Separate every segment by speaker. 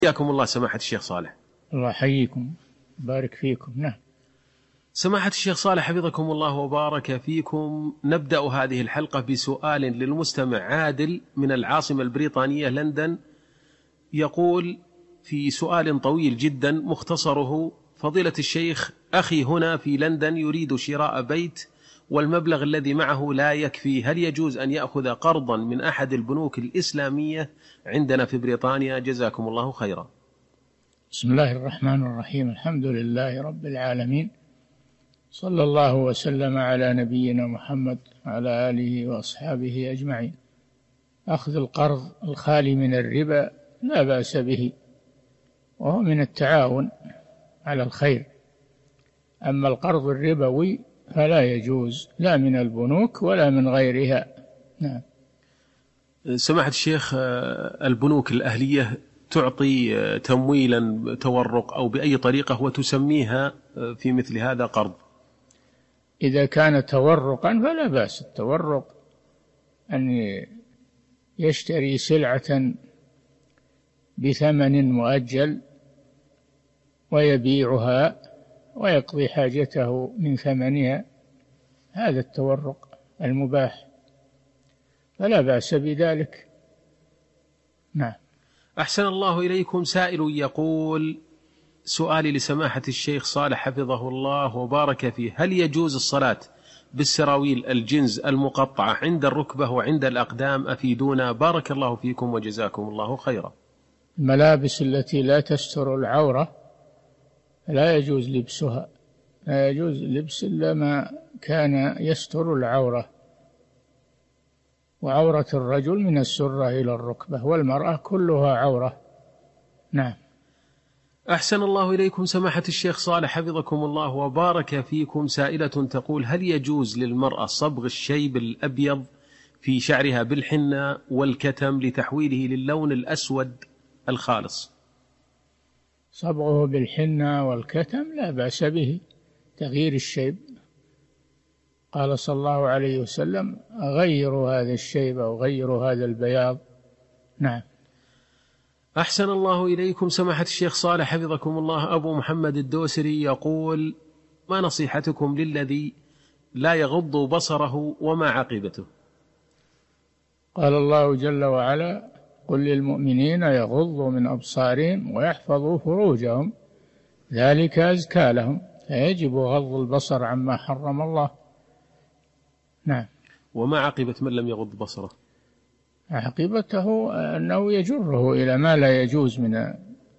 Speaker 1: حياكم الله سماحة الشيخ صالح.
Speaker 2: الله يحييكم، بارك فيكم. نعم.
Speaker 1: سماحة الشيخ صالح حفظكم الله وبارك فيكم، نبدأ هذه الحلقة بسؤال للمستمع عادل من العاصمة البريطانية لندن. يقول في سؤال طويل جدا مختصره: فضيلة الشيخ، أخي هنا في لندن يريد شراء بيت والمبلغ الذي معه لا يكفي، هل يجوز أن يأخذ قرضا من أحد البنوك الإسلامية عندنا في بريطانيا؟ جزاكم الله خيرا.
Speaker 2: بسم الله الرحمن الرحيم، الحمد لله رب العالمين، صلى الله وسلم على نبينا محمد وعلى آله وأصحابه أجمعين. أخذ القرض الخالي من الربا لا بأس به، وهو من التعاون على الخير. أما القرض الربوي فلا يجوز، لا من البنوك ولا من غيرها. نعم.
Speaker 1: سماحة الشيخ، البنوك الأهلية تعطي تمويلا تورق أو بأي طريقة وتسميها في مثل هذا قرض.
Speaker 2: إذا كان تورقا فلا بأس. التورق أن يشتري سلعة بثمن مؤجل ويبيعها ويقضي حاجته من ثمنها، هذا التورق المباح، فلا بأس بذلك. نعم.
Speaker 1: أحسن الله إليكم. سائل يقول: سؤالي لسماحة الشيخ صالح حفظه الله وبارك فيه، هل يجوز الصلاة بالسراويل الجنز المقطعة عند الركبة وعند الأقدام؟ أفيدونا بارك الله فيكم وجزاكم الله خيرا.
Speaker 2: الملابس التي لا تستر العورة لا يجوز لبسها، لا يجوز لبس إلا ما كان يستر العورة، وعورة الرجل من السرة إلى الركبة، والمرأة كلها عورة. نعم.
Speaker 1: أحسن الله إليكم سماحة الشيخ صالح حفظكم الله وبارك فيكم. سائلة تقول: هل يجوز للمرأة صبغ الشيب الأبيض في شعرها بالحنة والكتم لتحويله للون الأسود الخالص؟
Speaker 2: صبغه بالحنة والكتم لا بأس به، تغيير الشيب. قال صلى الله عليه وسلم: غيروا هذا الشيب أو غيروا هذا البياض. نعم.
Speaker 1: أحسن الله إليكم سماحة الشيخ صالح حفظكم الله. أبو محمد الدوسري يقول: ما نصيحتكم للذي لا يغض بصره وما عاقبته؟
Speaker 2: قال الله جل وعلا: قل للمؤمنين يغضوا من أبصارهم ويحفظوا فروجهم ذلك أزكى لهم. فيجب غض البصر عما حرم الله. نعم.
Speaker 1: وما عاقبة من لم يغض بصره؟
Speaker 2: عاقبته أنه يجره إلى ما لا يجوز من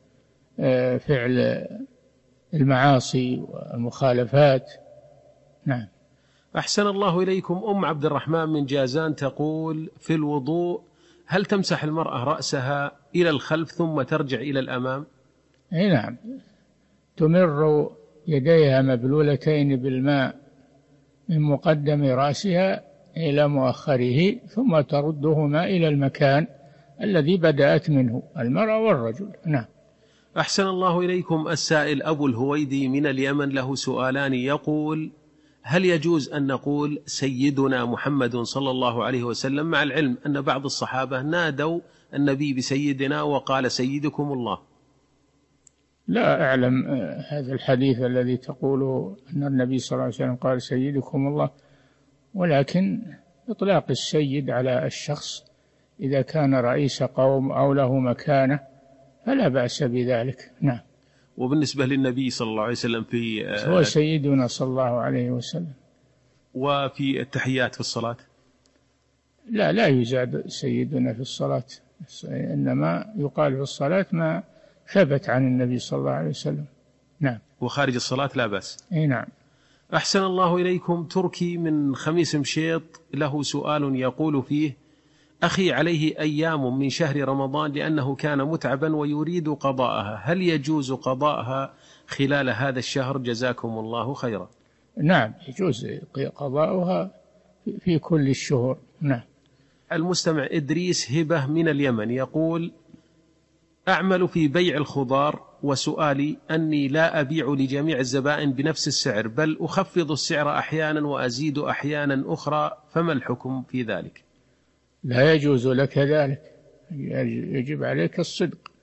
Speaker 2: فعل المعاصي والمخالفات. نعم.
Speaker 1: أحسن الله إليكم. أم عبد الرحمن من جازان تقول: في الوضوء هل تمسح المرأة رأسها إلى الخلف ثم ترجع إلى الأمام؟
Speaker 2: أي نعم، تمر يديها مبلولتين بالماء من مقدم رأسها إلى مؤخره، ثم تردهما إلى المكان الذي بدأت منه، المرأة والرجل. نعم.
Speaker 1: أحسن الله إليكم. السائل أبو الهويدي من اليمن له سؤالان. يقول: هل يجوز أن نقول سيدنا محمد صلى الله عليه وسلم، مع العلم أن بعض الصحابة نادوا النبي بسيدنا وقال سيدكم الله؟
Speaker 2: لا أعلم هذا الحديث الذي تقوله أن النبي صلى الله عليه وسلم قال سيدكم الله، ولكن إطلاق السيد على الشخص إذا كان رئيس قوم أو له مكانة فلا بأس بذلك. نعم.
Speaker 1: وبالنسبة للنبي صلى الله عليه وسلم
Speaker 2: هو سيدنا صلى الله عليه وسلم.
Speaker 1: وفي التحيات في الصلاة
Speaker 2: لا يزاد سيدنا في الصلاة، إنما يقال في الصلاة ما ثبت عن النبي صلى الله عليه وسلم. نعم.
Speaker 1: وخارج الصلاة لا بأس.
Speaker 2: أي نعم.
Speaker 1: أحسن الله إليكم. تركي من خميس مشيط له سؤال يقول فيه: أخي عليه أيام من شهر رمضان لأنه كان متعبا ويريد قضاءها، هل يجوز قضاءها خلال هذا الشهر؟ جزاكم الله خيرا.
Speaker 2: نعم، يجوز قضاؤها في كل الشهور. نعم.
Speaker 1: المستمع إدريس هبة من اليمن يقول: أعمل في بيع الخضار، وسؤالي أني لا أبيع لجميع الزبائن بنفس السعر، بل أخفض السعر أحيانا وأزيد أحيانا أخرى، فما الحكم في ذلك؟
Speaker 2: لا يجوز لك ذلك، يجب عليك الصدق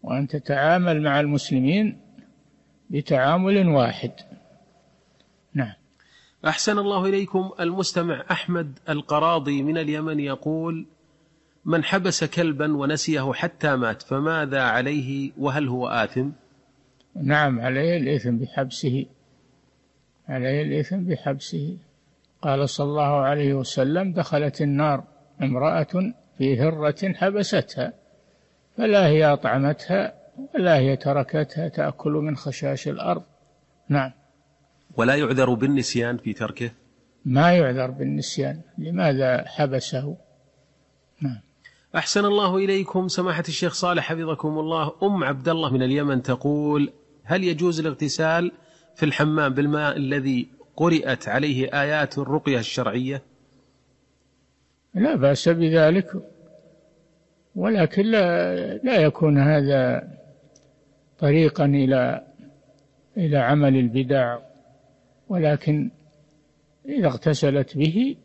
Speaker 2: وأن تتعامل مع المسلمين بتعامل واحد. نعم.
Speaker 1: أحسن الله إليكم. المستمع أحمد القراضي من اليمن يقول: من حبس كلبا ونسيه حتى مات فماذا عليه وهل هو آثم؟
Speaker 2: نعم، عليه الإثم بحبسه، عليه الإثم بحبسه. قال صلى الله عليه وسلم: دخلت النار امرأة في هرة حبستها، فلا هي أطعمتها ولا هي تركتها تأكل من خشاش الأرض. نعم.
Speaker 1: ولا يعذر بالنسيان في تركه؟
Speaker 2: ما يعذر بالنسيان، لماذا حبسه؟ نعم.
Speaker 1: أحسن الله إليكم. سماحة الشيخ صالح حفظكم الله، أم عبد الله من اليمن تقول: هل يجوز الاغتسال في الحمام بالماء الذي قرأت عليه آيات الرقية الشرعية؟
Speaker 2: لا بأس بذلك، ولكن لا يكون هذا طريقا إلى عمل البدع، ولكن إذا اغتسلت به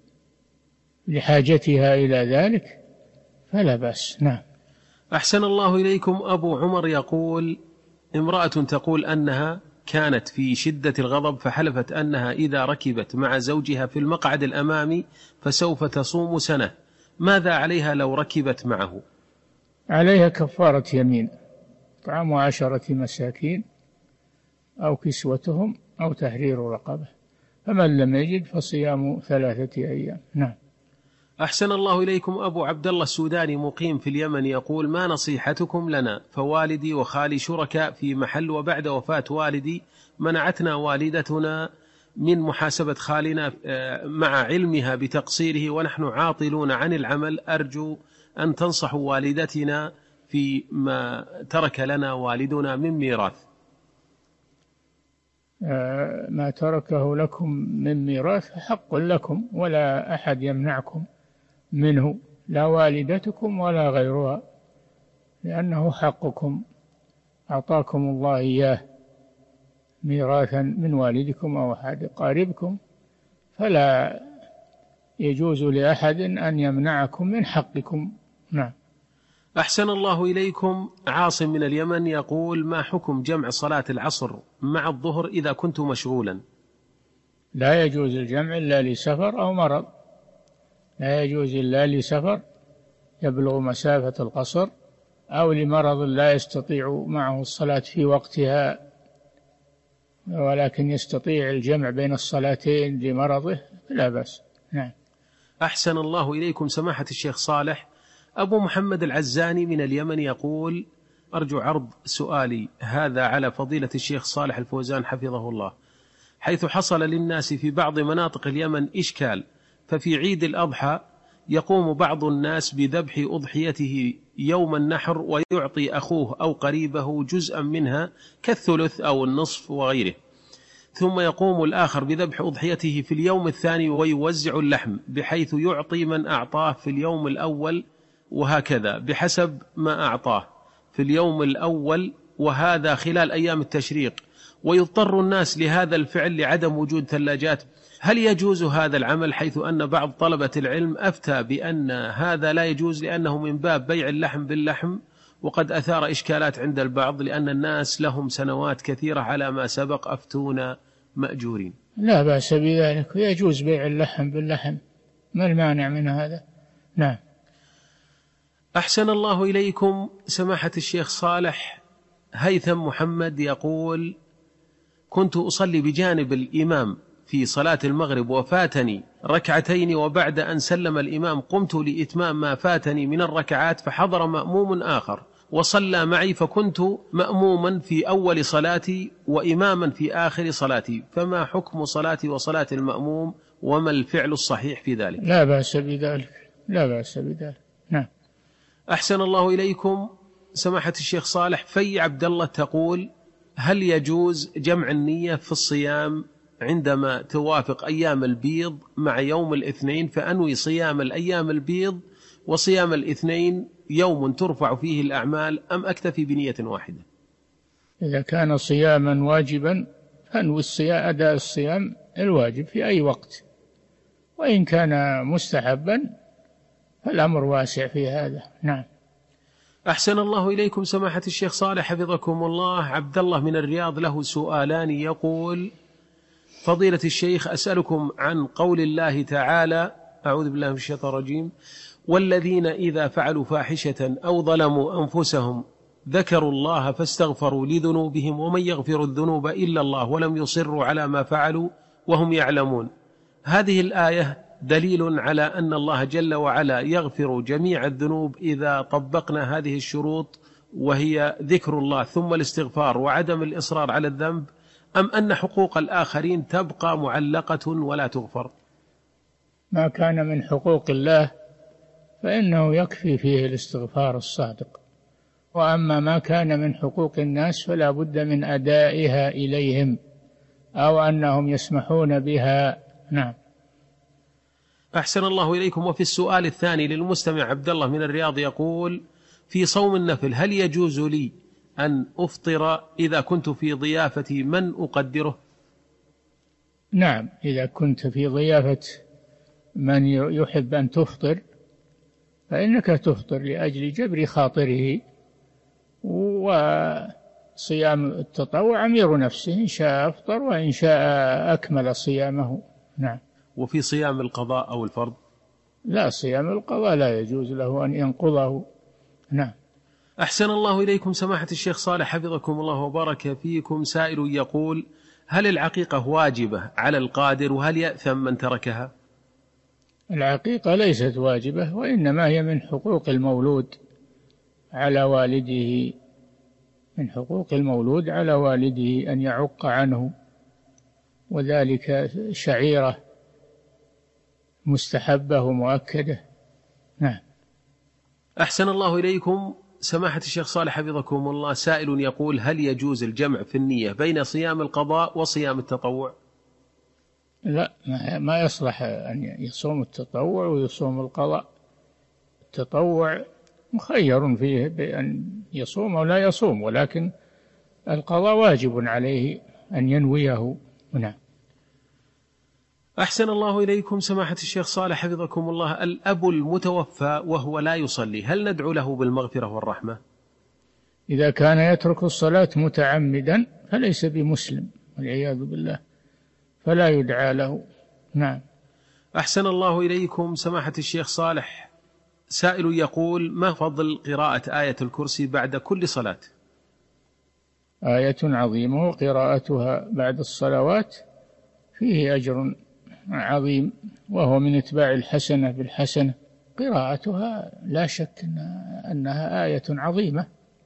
Speaker 2: لحاجتها إلى ذلك فلا بأس. نعم.
Speaker 1: أحسن الله إليكم. أبو عمر يقول: امرأة تقول أنها كانت في شدة الغضب فحلفت أنها إذا ركبت مع زوجها في المقعد الأمامي فسوف تصوم سنة، ماذا عليها لو ركبت معه؟
Speaker 2: عليها كفارة يمين، طعام 10 مساكين أو كسوتهم أو تحرير رقبة، فمن لم يجد فصيام 3 أيام. نعم.
Speaker 1: أحسن الله إليكم. أبو عبد الله السوداني مقيم في اليمن يقول: ما نصيحتكم لنا؟ فوالدي وخالي شركاء في محل، وبعد وفاة والدي منعتنا والدتنا من محاسبة خالنا مع علمها بتقصيره ونحن عاطلون عن العمل، أرجو أن تنصحوا والدتنا في ما ترك لنا والدنا من ميراث.
Speaker 2: ما تركه لكم من ميراث حق لكم، ولا أحد يمنعكم منه، لا والدتكم ولا غيرها، لأنه حقكم، أعطاكم الله إياه ميراثا من والدكم أو أحد قاربكم، فلا يجوز لأحد أن يمنعكم من حقكم. نعم.
Speaker 1: أحسن الله إليكم. عاصم من اليمن يقول: ما حكم جمع صلاة العصر مع الظهر إذا كنت مشغولا؟
Speaker 2: لا يجوز الجمع إلا لسفر أو مرض، لا يجوز إلا لسفر يبلغ مسافة القصر، أو لمرض لا يستطيع معه الصلاة في وقتها ولكن يستطيع الجمع بين الصلاتين لمرضه، لا بأس. نعم.
Speaker 1: أحسن الله إليكم. سماحة الشيخ صالح، أبو محمد العزاني من اليمن يقول: أرجو عرض سؤالي هذا على فضيلة الشيخ صالح الفوزان حفظه الله، حيث حصل للناس في بعض مناطق اليمن إشكال، ففي عيد الأضحى يقوم بعض الناس بذبح أضحيته يوم النحر ويعطي أخوه أو قريبه جزءا منها كالثلث أو النصف وغيره، ثم يقوم الآخر بذبح أضحيته في اليوم الثاني ويوزع اللحم بحيث يعطي من أعطاه في اليوم الأول، وهكذا بحسب ما أعطاه في اليوم الأول، وهذا خلال أيام التشريق، ويضطر الناس لهذا الفعل لعدم وجود ثلاجات. هل يجوز هذا العمل؟ حيث أن بعض طلبة العلم أفتى بأن هذا لا يجوز لأنه من باب بيع اللحم باللحم، وقد أثار إشكالات عند البعض لأن الناس لهم سنوات كثيرة على ما سبق أفتون مأجورين.
Speaker 2: لا بأس بذلك، يجوز بيع اللحم باللحم، ما المانع من هذا؟ نعم.
Speaker 1: أحسن الله إليكم. سماحة الشيخ صالح، هيثم محمد يقول: كنت أصلي بجانب الإمام في صلاة المغرب وفاتني ركعتين، وبعد أن سلم الإمام قمت لإتمام ما فاتني من الركعات، فحضر مأموم آخر وصلى معي، فكنت مأموما في أول صلاتي وإماما في آخر صلاتي، فما حكم صلاتي وصلاة المأموم وما الفعل الصحيح في ذلك؟
Speaker 2: لا بأس بذلك، لا بأس بذلك. نعم.
Speaker 1: أحسن الله إليكم. سماحة الشيخ صالح، في عبد الله تقول: هل يجوز جمع النية في الصيام عندما توافق أيام البيض مع يوم الاثنين، فأنوي صيام الأيام البيض وصيام الاثنين يوم ترفع فيه الأعمال، أم أكتفي بنية واحدة؟
Speaker 2: إذا كان صياما واجبا فانوي أداء الصيام الواجب في أي وقت، وإن كان مستحبا فالأمر واسع في هذا. نعم.
Speaker 1: أحسن الله إليكم سماحة الشيخ صالح حفظكم الله. عبد الله من الرياض له سؤالان، يقول: فضيلة الشيخ، أسألكم عن قول الله تعالى: أعوذ بالله من الشيطان الرجيم: والذين إذا فعلوا فاحشة أو ظلموا أنفسهم ذكروا الله فاستغفروا لذنوبهم ومن يغفر الذنوب إلا الله ولم يصروا على ما فعلوا وهم يعلمون. هذه الآية دليل على أن الله جل وعلا يغفر جميع الذنوب إذا طبقنا هذه الشروط، وهي ذكر الله ثم الاستغفار وعدم الإصرار على الذنب، أم أن حقوق الآخرين تبقى معلقة ولا تغفر؟
Speaker 2: ما كان من حقوق الله فإنه يكفي فيه الاستغفار الصادق، وأما ما كان من حقوق الناس فلا بد من أدائها إليهم أو أنهم يسمحون بها. نعم.
Speaker 1: أحسن الله إليكم. وفي السؤال الثاني للمستمع عبد الله من الرياض يقول: في صوم النفل هل يجوز لي أن أفطر إذا كنت في ضيافة من أقدره؟
Speaker 2: نعم، إذا كنت في ضيافة من يحب أن تفطر فإنك تفطر لأجل جبر خاطره، وصيام التطوع أمير نفسه، إن شاء أفطر وإن شاء أكمل صيامه. نعم.
Speaker 1: وفي صيام القضاء أو الفرض؟
Speaker 2: لا، صيام القضاء لا يجوز له أن ينقضه. نعم.
Speaker 1: أحسن الله إليكم سماحة الشيخ صالح حفظكم الله وبارك فيكم. سائل يقول: هل العقيقة واجبة على القادر وهل يأثم من تركها؟
Speaker 2: العقيقة ليست واجبة، وإنما هي من حقوق المولود على والده، من حقوق المولود على والده أن يعق عنه، وذلك شعيرة مستحبة ومؤكدة. نعم.
Speaker 1: أحسن الله إليكم سماحة الشيخ صالح حفظكم الله. سائل يقول: هل يجوز الجمع في النية بين صيام القضاء وصيام التطوع؟
Speaker 2: لا، ما يصلح أن يصوم التطوع ويصوم القضاء. التطوع مخير فيه بأن يصوم أو لا يصوم، ولكن القضاء واجب عليه أن ينويه. نعم.
Speaker 1: أحسن الله إليكم سماحة الشيخ صالح حفظكم الله. الأب المتوفى وهو لا يصلي، هل ندعو له بالمغفرة والرحمة؟
Speaker 2: إذا كان يترك الصلاة متعمدا فليس بمسلم والعياذ بالله، فلا يدعى له. نعم.
Speaker 1: أحسن الله إليكم سماحة الشيخ صالح. سائل يقول: ما فضل قراءة آية الكرسي بعد كل صلاة؟
Speaker 2: آية عظيمة، وقراءتها بعد الصلوات فيه أجر عظيم، وهو من اتباع الحسنة بالحسنة. قراءتها لا شك أنها آية عظيمة.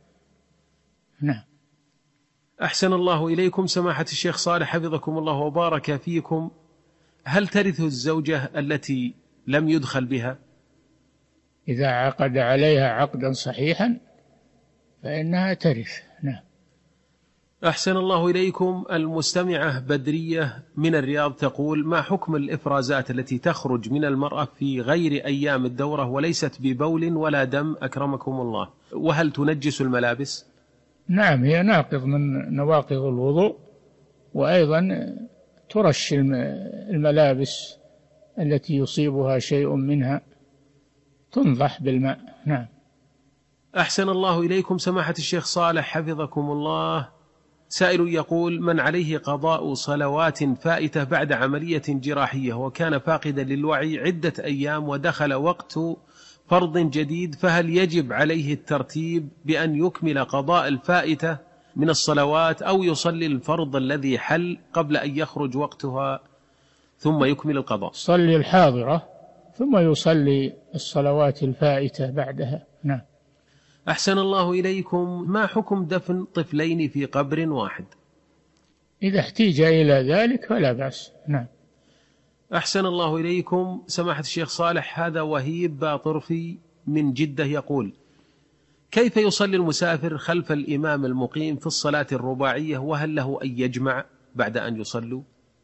Speaker 2: نعم.
Speaker 1: أحسن الله إليكم سماحة الشيخ صالح حفظكم الله وبارك فيكم. هل ترث الزوجة التي لم يدخل بها؟
Speaker 2: إذا عقد عليها عقدا صحيحا فإنها ترث. نعم.
Speaker 1: أحسن الله إليكم. المستمعة بدرية من الرياض تقول: ما حكم الإفرازات التي تخرج من المرأة في غير أيام الدورة وليست ببول ولا دم أكرمكم الله، وهل تنجس الملابس؟
Speaker 2: نعم، هي ناقض من نواقض الوضوء، وأيضا ترش الملابس التي يصيبها شيء منها، تنضح بالماء. نعم.
Speaker 1: أحسن الله إليكم سماحة الشيخ صالح حفظكم الله. سائل يقول: من عليه قضاء صلوات فائتة بعد عملية جراحية وكان فاقدا للوعي عدة أيام ودخل وقت فرض جديد، فهل يجب عليه الترتيب بأن يكمل قضاء الفائتة من الصلوات أو يصلي الفرض الذي حل قبل أن يخرج وقتها ثم يكمل القضاء؟
Speaker 2: صلي الحاضرة ثم يصلي الصلوات الفائتة بعدها. نعم.
Speaker 1: أحسن الله إليكم. ما حكم دفن طفلين في قبر واحد؟
Speaker 2: إذا احتيج إلى ذلك فلا بأس. نعم.
Speaker 1: أحسن الله إليكم سماحة الشيخ صالح. هذا وهيب باطرفي من جدة يقول: كيف يصلي المسافر خلف الإمام المقيم في الصلاة الرباعية، وهل له أن يجمع بعد أن يصلوا؟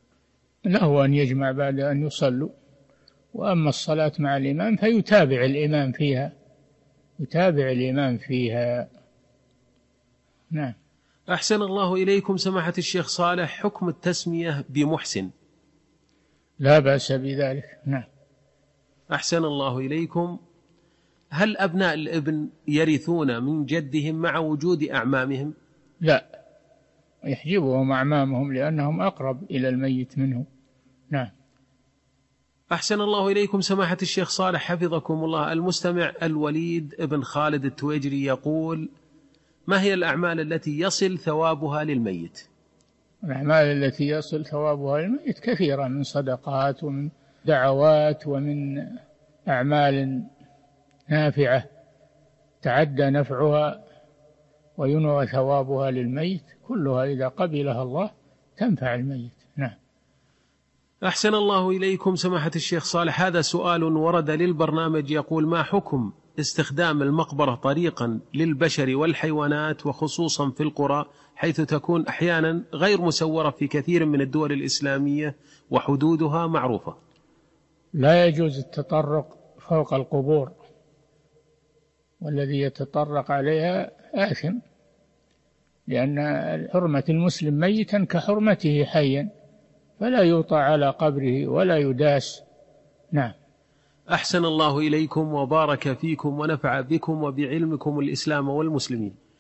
Speaker 2: له أن يجمع بعد أن يصلوا، وأما الصلاة مع الإمام فيتابع الإمام فيها، يتابع الإمام فيها. نعم.
Speaker 1: أحسن الله إليكم سماحة الشيخ صالح. حكم التسمية بمحسن؟
Speaker 2: لا بأس بذلك. نعم.
Speaker 1: أحسن الله إليكم. هل أبناء الابن يرثون من جدهم مع وجود أعمامهم؟
Speaker 2: لا، يحجبهم أعمامهم لأنهم أقرب إلى الميت منه. نعم.
Speaker 1: أحسن الله إليكم سماحة الشيخ صالح حفظكم الله. المستمع الوليد ابن خالد التويجري يقول: ما هي الأعمال التي يصل ثوابها للميت؟
Speaker 2: الأعمال التي يصل ثوابها للميت كثيرة، من صدقات ومن دعوات ومن أعمال نافعة تعدى نفعها وينوى ثوابها للميت، كلها إذا قبلها الله تنفع الميت. نعم.
Speaker 1: أحسن الله إليكم سماحة الشيخ صالح. هذا سؤال ورد للبرنامج يقول: ما حكم استخدام المقبرة طريقا للبشر والحيوانات، وخصوصا في القرى حيث تكون أحيانا غير مسورة في كثير من الدول الإسلامية وحدودها معروفة؟
Speaker 2: لا يجوز التطرق فوق القبور، والذي يتطرق عليها آثم، لأن حرمة المسلم ميتا كحرمته حيا، فلا يوطى على قبره ولا يداس. نعم.
Speaker 1: أحسن الله إليكم وبارك فيكم ونفع بكم وبعلمكم الإسلام والمسلمين.